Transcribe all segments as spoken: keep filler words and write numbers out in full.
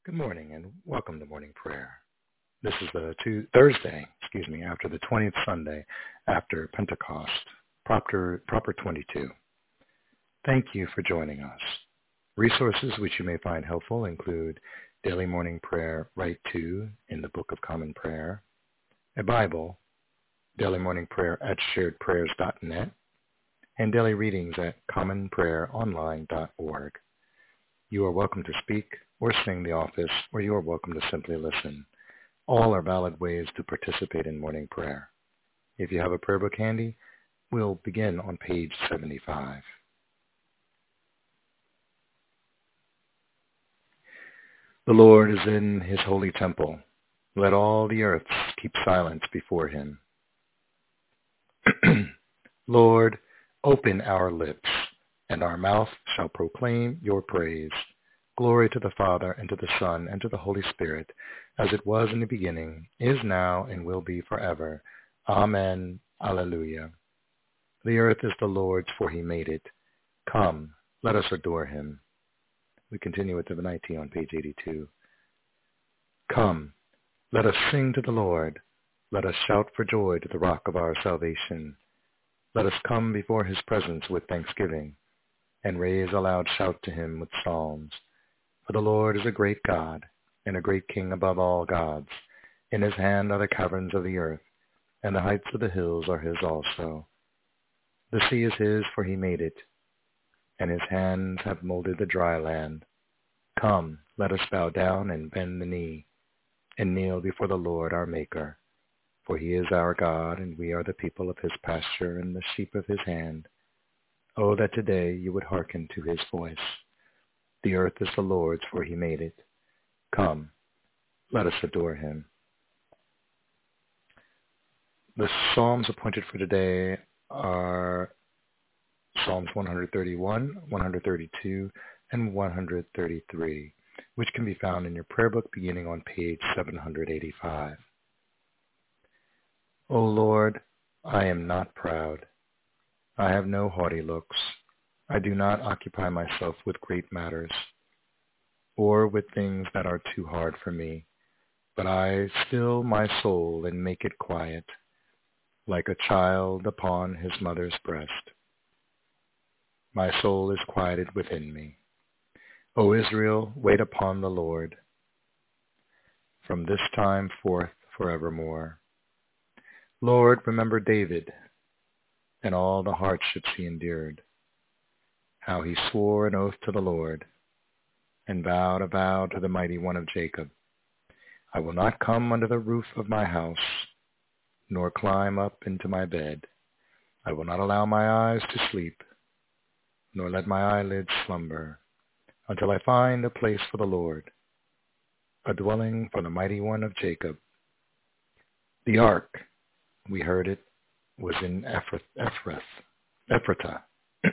Good morning and welcome to morning prayer. This is the two, Thursday, excuse me, after the twentieth Sunday after Pentecost, proper, proper twenty-two. Thank you for joining us. Resources which you may find helpful include Daily Morning Prayer Right to in the Book of Common Prayer, a Bible, Daily Morning Prayer at shared prayers dot net, and daily readings at common prayer online dot org. You are welcome to speak or sing the office, or you are welcome to simply listen. All are valid ways to participate in morning prayer. If you have a prayer book handy, we'll begin on page seventy-five. The Lord is in his holy temple. Let all the earth keep silence before him. Lord, open our lips, and our mouth shall proclaim your praise. Glory to the Father, and to the Son, and to the Holy Spirit, as it was in the beginning, is now, and will be forever. Amen. Alleluia. The earth is the Lord's, for he made it. Come, let us adore him. We continue with Divinity on page eighty-two. Come, let us sing to the Lord. Let us shout for joy to the rock of our salvation. Let us come before his presence with thanksgiving, and raise a loud shout to him with psalms. For the Lord is a great God, and a great King above all gods. In his hand are the caverns of the earth, and the heights of the hills are his also. The sea is his, for he made it, and his hands have molded the dry land. Come, let us bow down and bend the knee, and kneel before the Lord our Maker. For he is our God, and we are the people of his pasture and the sheep of his hand. Oh, that today you would hearken to his voice. The earth is the Lord's, for he made it. Come, let us adore him. The Psalms appointed for today are Psalms one thirty-one, one thirty-two, and one thirty-three, which can be found in your prayer book beginning on page seven eighty-five. O Lord, I am not proud. I have no haughty looks. I do not occupy myself with great matters, or with things that are too hard for me, but I still my soul and make it quiet, like a child upon his mother's breast. My soul is quieted within me. O Israel, wait upon the Lord, from this time forth forevermore. Lord, remember David and all the hardships he endured, how he swore an oath to the Lord, and vowed a vow to the Mighty One of Jacob. I will not come under the roof of my house, nor climb up into my bed. I will not allow my eyes to sleep, nor let my eyelids slumber, until I find a place for the Lord, a dwelling for the Mighty One of Jacob. The ark, we heard it, was in Ephrath, Ephratah.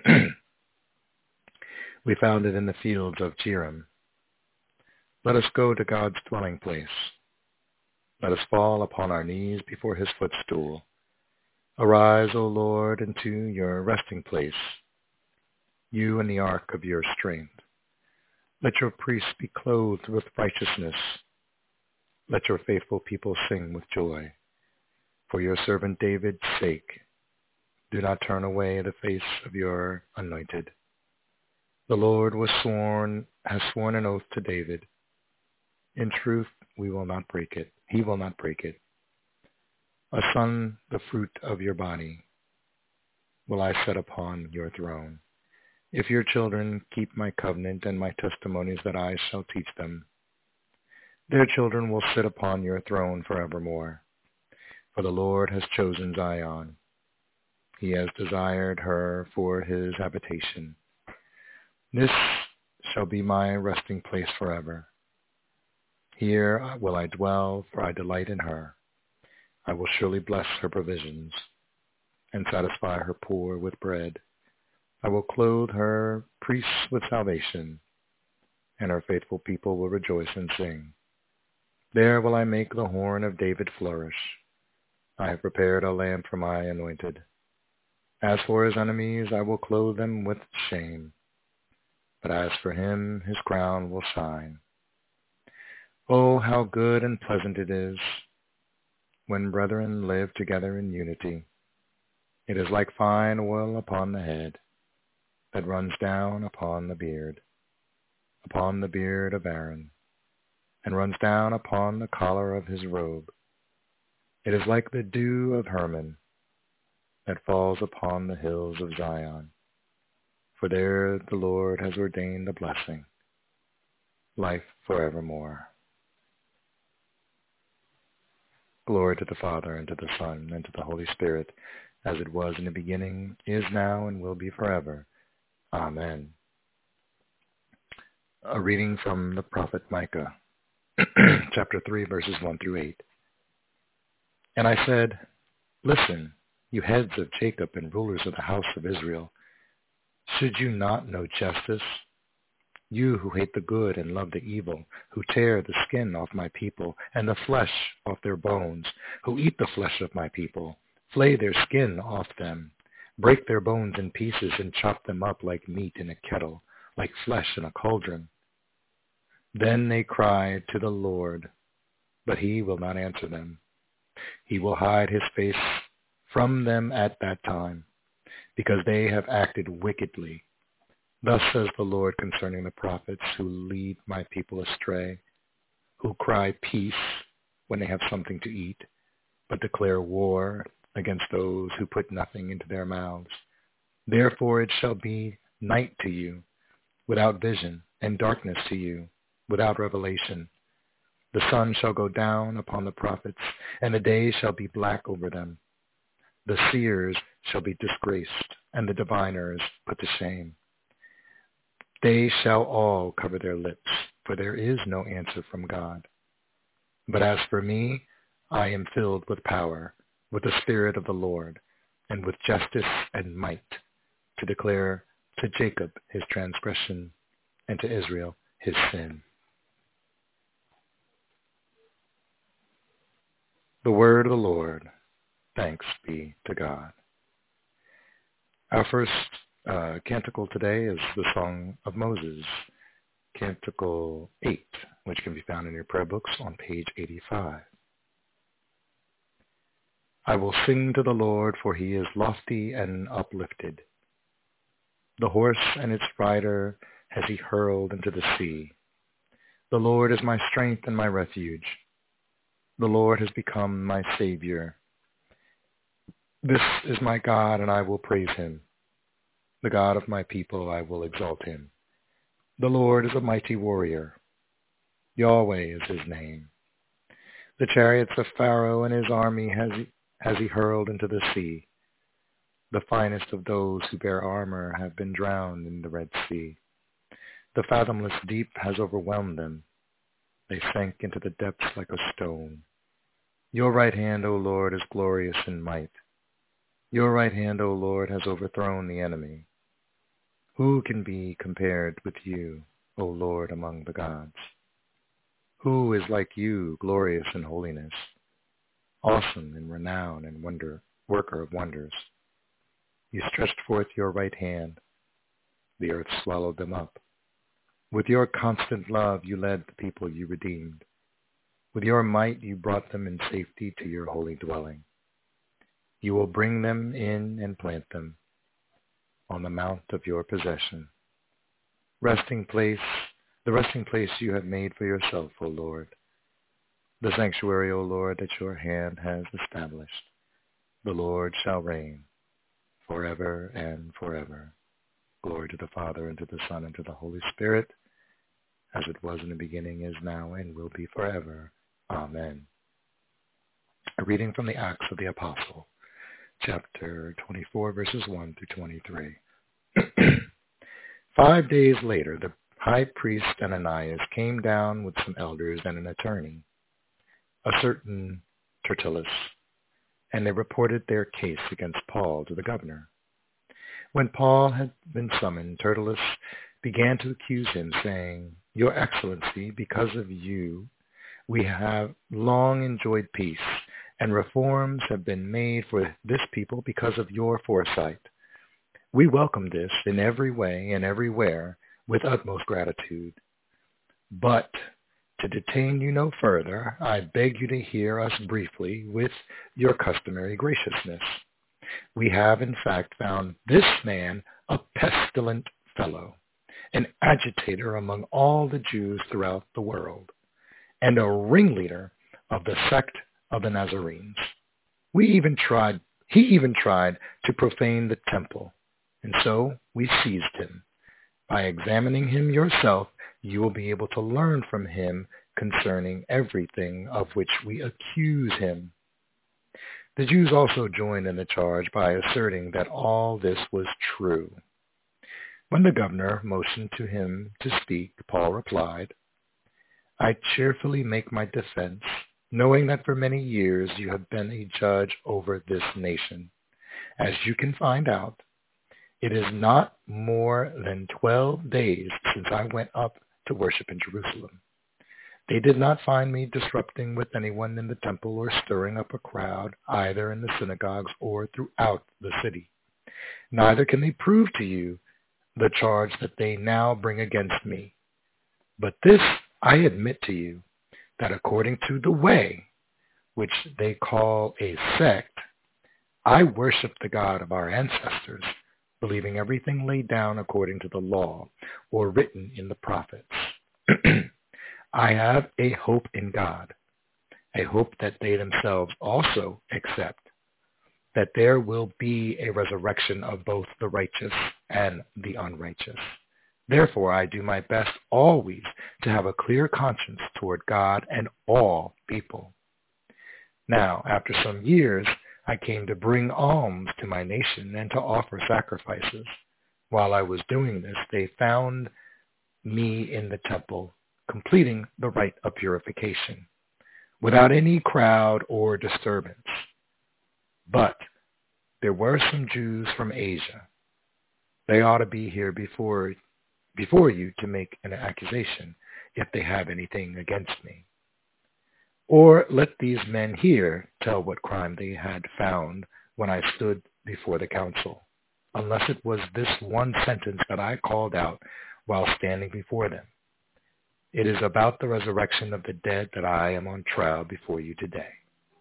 We found it in the fields of Jearim. Let us go to God's dwelling place. Let us fall upon our knees before his footstool. Arise, O Lord, into your resting place, you and the ark of your strength. Let your priests be clothed with righteousness. Let your faithful people sing with joy. For your servant David's sake, do not turn away the face of your anointed. The Lord was sworn, has sworn an oath to David. In truth, we will not break it. He will not break it. A son, the fruit of your body, will I set upon your throne. If your children keep my covenant and my testimonies that I shall teach them, their children will sit upon your throne forevermore. For the Lord has chosen Zion. He has desired her for his habitation. This shall be my resting place forever. Here will I dwell, for I delight in her. I will surely bless her provisions, and satisfy her poor with bread. I will clothe her priests with salvation, and her faithful people will rejoice and sing. There will I make the horn of David flourish. I have prepared a lamp for my anointed. As for his enemies, I will clothe them with shame. But as for him, his crown will shine. Oh, how good and pleasant it is when brethren live together in unity. It is like fine oil upon the head that runs down upon the beard, upon the beard of Aaron, and runs down upon the collar of his robe. It is like the dew of Hermon that falls upon the hills of Zion. For there the Lord has ordained a blessing, life forevermore. Glory to the Father, and to the Son, and to the Holy Spirit, as it was in the beginning, is now, and will be forever. Amen. A reading from the prophet Micah, chapter three, verses one through eight. And I said, Listen, you heads of Jacob and rulers of the house of Israel. Should you not know justice? You who hate the good and love the evil, who tear the skin off my people and the flesh off their bones, who eat the flesh of my people, flay their skin off them, break their bones in pieces and chop them up like meat in a kettle, like flesh in a cauldron. Then they cry to the Lord, but he will not answer them. He will hide his face from them at that time, because they have acted wickedly. Thus says the Lord concerning the prophets who lead my people astray, who cry peace when they have something to eat, but declare war against those who put nothing into their mouths. Therefore it shall be night to you, without vision, and darkness to you, without revelation. The sun shall go down upon the prophets, and the day shall be black over them. The seers shall be disgraced, and the diviners put to shame. They shall all cover their lips, for there is no answer from God. But as for me, I am filled with power, with the Spirit of the Lord, and with justice and might, to declare to Jacob his transgression, and to Israel his sin. The word of the Lord. Thanks be to God. Our first uh, canticle today is the Song of Moses, Canticle eight, which can be found in your prayer books on page eighty-five. I will sing to the Lord, for he is lofty and uplifted. The horse and its rider has he hurled into the sea. The Lord is my strength and my refuge. The Lord has become my Savior. This is my God, and I will praise him. The God of my people, I will exalt him. The Lord is a mighty warrior. Yahweh is his name. The chariots of Pharaoh and his army has he, has he hurled into the sea. The finest of those who bear armor have been drowned in the Red Sea. The fathomless deep has overwhelmed them. They sank into the depths like a stone. Your right hand, O Lord, is glorious in might. Your right hand, O Lord, has overthrown the enemy. Who can be compared with you, O Lord, among the gods? Who is like you, glorious in holiness, awesome in renown and wonder, worker of wonders? You stretched forth your right hand. The earth swallowed them up. With your constant love you led the people you redeemed. With your might you brought them in safety to your holy dwelling. You will bring them in and plant them on the mount of your possession. Resting place, the resting place you have made for yourself, O Lord. The sanctuary, O Lord, that your hand has established. The Lord shall reign forever and forever. Glory to the Father, and to the Son, and to the Holy Spirit, as it was in the beginning, is now, and will be forever. Amen. A reading from the Acts of the Apostle, chapter twenty-four, verses one through twenty-three. Five days later, the high priest Ananias came down with some elders and an attorney, a certain Tertullus, and they reported their case against Paul to the governor. When Paul had been summoned, Tertullus began to accuse him, saying, Your Excellency, because of you, we have long enjoyed peace, and reforms have been made for this people because of your foresight. We welcome this in every way and everywhere with utmost gratitude. But To detain you no further, I beg you to hear us briefly with your customary graciousness. We have, in fact, found this man a pestilent fellow, an agitator among all the Jews throughout the world, and a ringleader of the sect of the Nazarenes. We even tried, he even tried to profane the temple, and so we seized him. By examining him yourself, you will be able to learn from him concerning everything of which we accuse him. The Jews also joined in the charge by asserting that all this was true. When the governor motioned to him to speak, Paul replied, I cheerfully make my defense, knowing that for many years you have been a judge over this nation. As you can find out, it is not more than twelve days since I went up to worship in Jerusalem. They did not find me disrupting with anyone in the temple or stirring up a crowd, either in the synagogues or throughout the city. Neither can they prove to you the charge that they now bring against me. But this I admit to you, that according to the way, which they call a sect, I worship the God of our ancestors, believing everything laid down according to the law or written in the prophets. I have a hope in God, a hope that they themselves also accept, that there will be a resurrection of both the righteous and the unrighteous. Therefore, I do my best always to have a clear conscience toward God and all people. Now, after some years, I came to bring alms to my nation and to offer sacrifices. While I was doing this, they found me in the temple, completing the rite of purification, without any crowd or disturbance. But there were some Jews from Asia. They ought to be here before, before you to make an accusation, if they have anything against me. Or let these men here tell what crime they had found when I stood before the council, unless it was this one sentence that I called out while standing before them. It is about the resurrection of the dead that I am on trial before you today.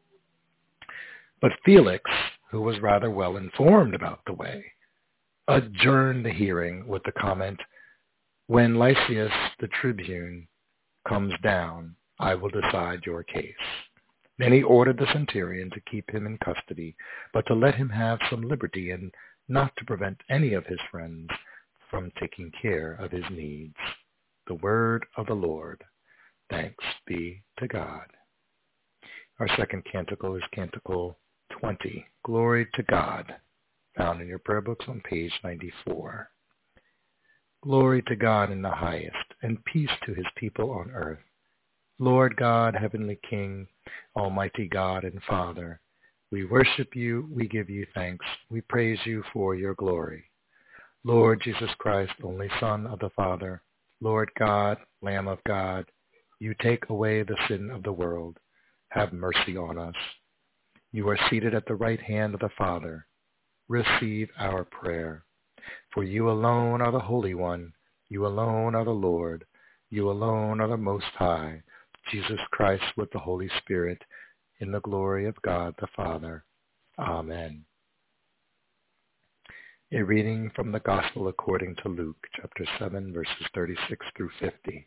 But Felix, who was rather well informed about the way, adjourned the hearing with the comment, when Lysias the tribune comes down, I will decide your case. Then he ordered the centurion to keep him in custody, but to let him have some liberty and not to prevent any of his friends from taking care of his needs. The word of the Lord. Thanks be to God. Our second canticle is Canticle twenty, Glory to God, found in your prayer books on page ninety-four. Glory to God in the highest, and peace to his people on earth. Lord God, Heavenly King, Almighty God and Father, we worship you, we give you thanks, we praise you for your glory. Lord Jesus Christ, only Son of the Father, Lord God, Lamb of God, you take away the sin of the world. Have mercy on us. You are seated at the right hand of the Father. Receive our prayer. For you alone are the Holy One. You alone are the Lord. You alone are the Most High, Jesus Christ with the Holy Spirit, in the glory of God the Father. Amen. A reading from the Gospel according to Luke, chapter seven, verses thirty-six through fifty.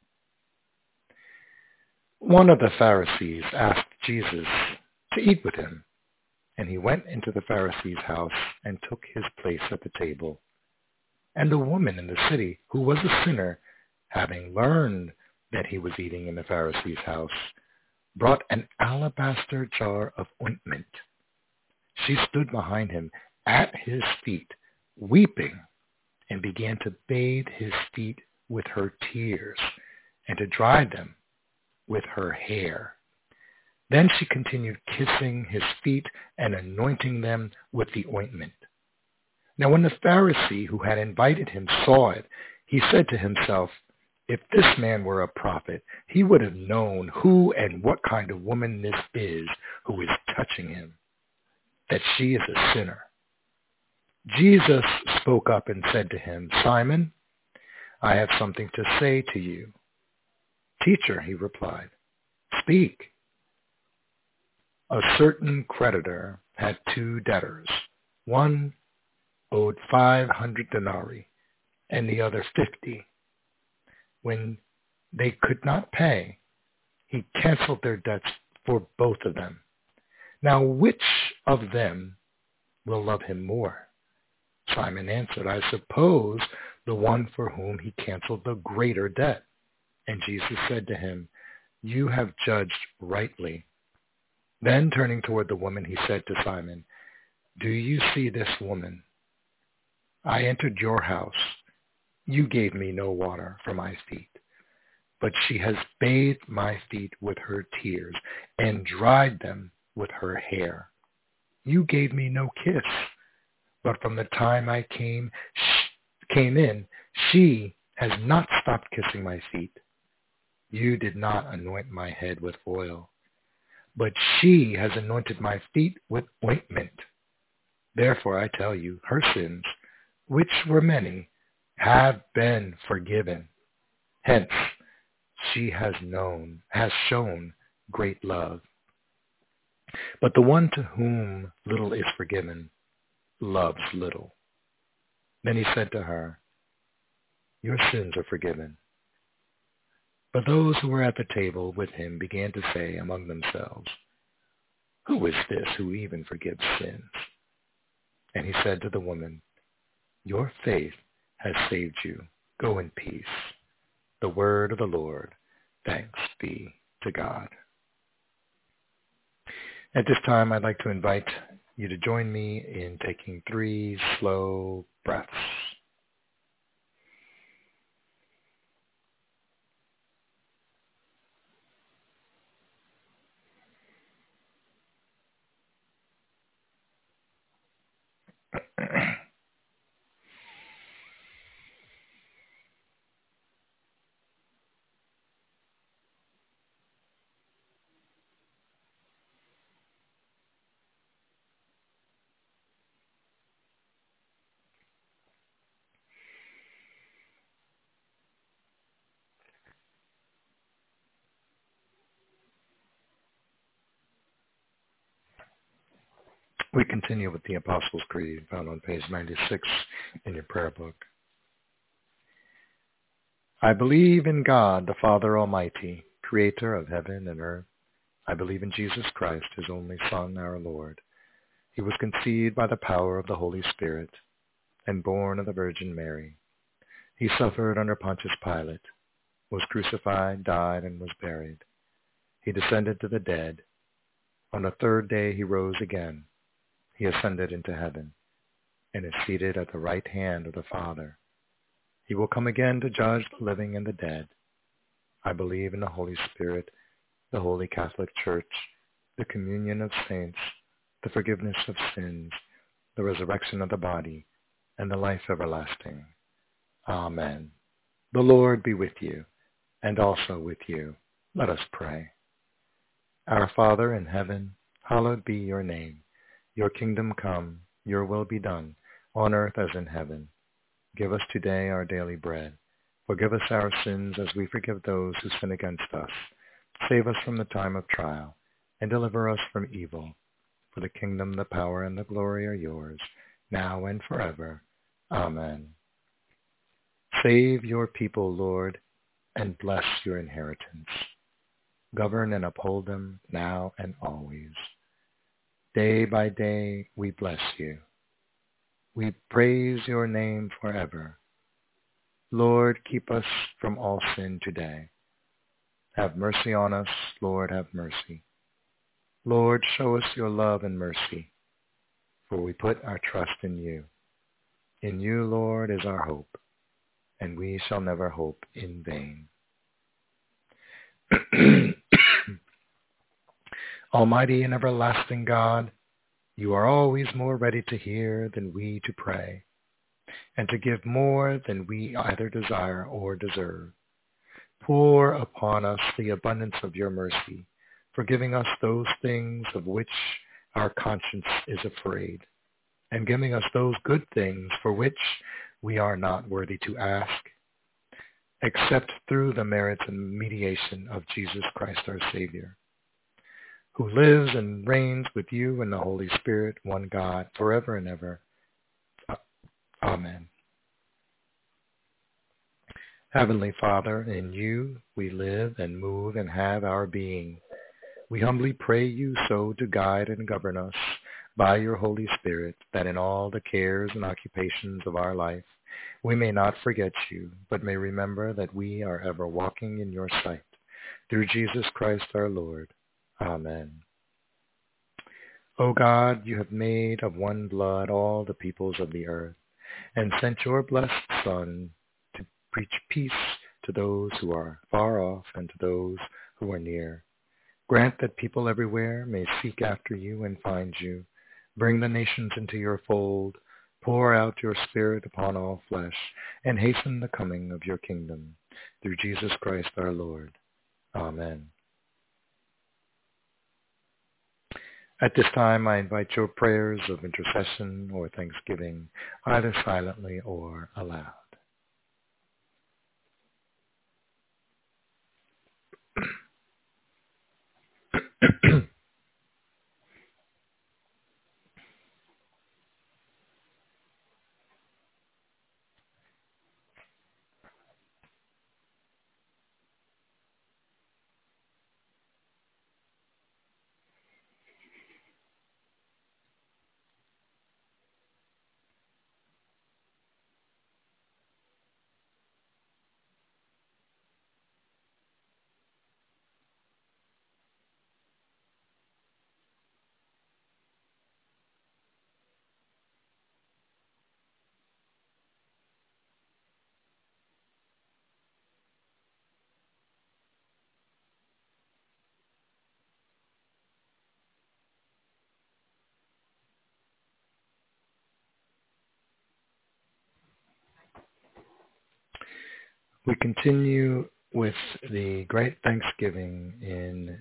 One of the Pharisees asked Jesus to eat with him, and he went into the Pharisee's house and took his place at the table. And a woman in the city, who was a sinner, having learned that he was eating in the Pharisee's house, brought an alabaster jar of ointment. She stood behind him at his feet, weeping, and began to bathe his feet with her tears and to dry them with her hair. Then she continued kissing his feet and anointing them with the ointment. Now when the Pharisee who had invited him saw it, he said to himself, if this man were a prophet, he would have known who and what kind of woman this is who is touching him, that she is a sinner. Jesus spoke up and said to him, Simon, I have something to say to you. Teacher, he replied, speak. A certain creditor had two debtors. One owed five hundred denarii and the other fifty. When they could not pay, he canceled their debts for both of them. Now which of them will love him more? Simon answered, I suppose the one for whom he canceled the greater debt. And Jesus said to him, you have judged rightly. Then turning toward the woman, he said to Simon, do you see this woman? I entered your house. You gave me no water for my feet, but she has bathed my feet with her tears and dried them with her hair. You gave me no kiss, but from the time I came, came in, she has not stopped kissing my feet. You did not anoint my head with oil, but she has anointed my feet with ointment. Therefore I tell you, her sins, which were many, have been forgiven. Hence, she has known, has shown great love. But the one to whom little is forgiven loves little. Then he said to her, your sins are forgiven. But those who were at the table with him began to say among themselves, who is this who even forgives sins? And he said to the woman, your faith has saved you. Go in peace. The word of the Lord. Thanks be to God. At this time, I'd like to invite you to join me in taking three slow breaths. We continue with the Apostles' Creed, found on page ninety-six in your prayer book. I believe in God, the Father Almighty, creator of heaven and earth. I believe in Jesus Christ, his only Son, our Lord. He was conceived by the power of the Holy Spirit and born of the Virgin Mary. He suffered under Pontius Pilate, was crucified, died, and was buried. He descended to the dead. On the third day he rose again. He ascended into heaven and is seated at the right hand of the Father. He will come again to judge the living and the dead. I believe in the Holy Spirit, the Holy Catholic Church, the communion of saints, the forgiveness of sins, the resurrection of the body, and the life everlasting. Amen. The Lord be with you, and also with you. Let us pray. Our Father in heaven, hallowed be your name. Your kingdom come, your will be done, on earth as in heaven. Give us today our daily bread. Forgive us our sins as we forgive those who sin against us. Save us from the time of trial, and deliver us from evil. For the kingdom, the power, and the glory are yours, now and forever. Amen. Save your people, Lord, and bless your inheritance. Govern and uphold them now and always. Day by day we bless you. We praise your name forever. Lord, keep us from all sin today. Have mercy on us, Lord, have mercy. Lord, show us your love and mercy, for we put our trust in you. In you, Lord, is our hope, and we shall never hope in vain. Almighty and everlasting God, you are always more ready to hear than we to pray, and to give more than we either desire or deserve. Pour upon us the abundance of your mercy, forgiving us those things of which our conscience is afraid, and giving us those good things for which we are not worthy to ask. except through the merits and mediation of Jesus Christ our Savior, who lives and reigns with you in the Holy Spirit, one God, forever and ever. Amen. Heavenly Father, in you we live and move and have our being. We humbly pray you so to guide and govern us by your Holy Spirit, that in all the cares and occupations of our life we may not forget you, but may remember that we are ever walking in your sight. Through Jesus Christ our Lord. Amen. O God, you have made of one blood all the peoples of the earth, and sent your blessed Son to preach peace to those who are far off and to those who are near. Grant that people everywhere may seek after you and find you. Bring the nations into your fold. Pour out your Spirit upon all flesh, and hasten the coming of your kingdom. Through Jesus Christ our Lord. Amen. At this time, I invite your prayers of intercession or thanksgiving, either silently or aloud. We continue with the Great Thanksgiving in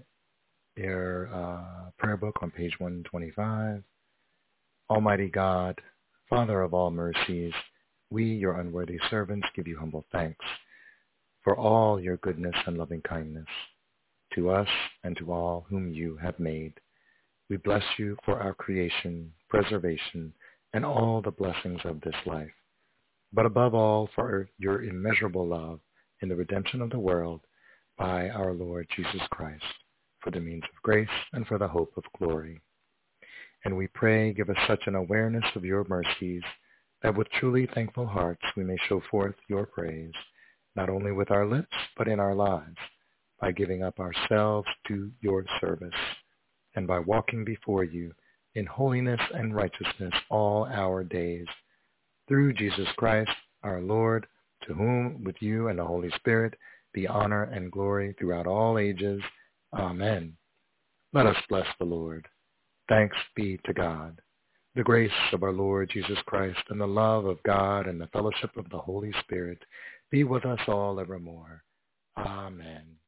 your uh, prayer book on page one twenty-five. Almighty God, Father of all mercies, we, your unworthy servants, give you humble thanks for all your goodness and loving kindness to us and to all whom you have made. We bless you for our creation, preservation, and all the blessings of this life, but above all for your immeasurable love in the redemption of the world by our Lord Jesus Christ, for the means of grace and for the hope of glory. And we pray, give us such an awareness of your mercies that with truly thankful hearts we may show forth your praise, not only with our lips, but in our lives, by giving up ourselves to your service, and by walking before you in holiness and righteousness all our days. Through Jesus Christ, our Lord, to whom, with you and the Holy Spirit, be honor and glory throughout all ages. Amen. Let us bless the Lord. Thanks be to God. The grace of our Lord Jesus Christ and the love of God and the fellowship of the Holy Spirit be with us all evermore. Amen.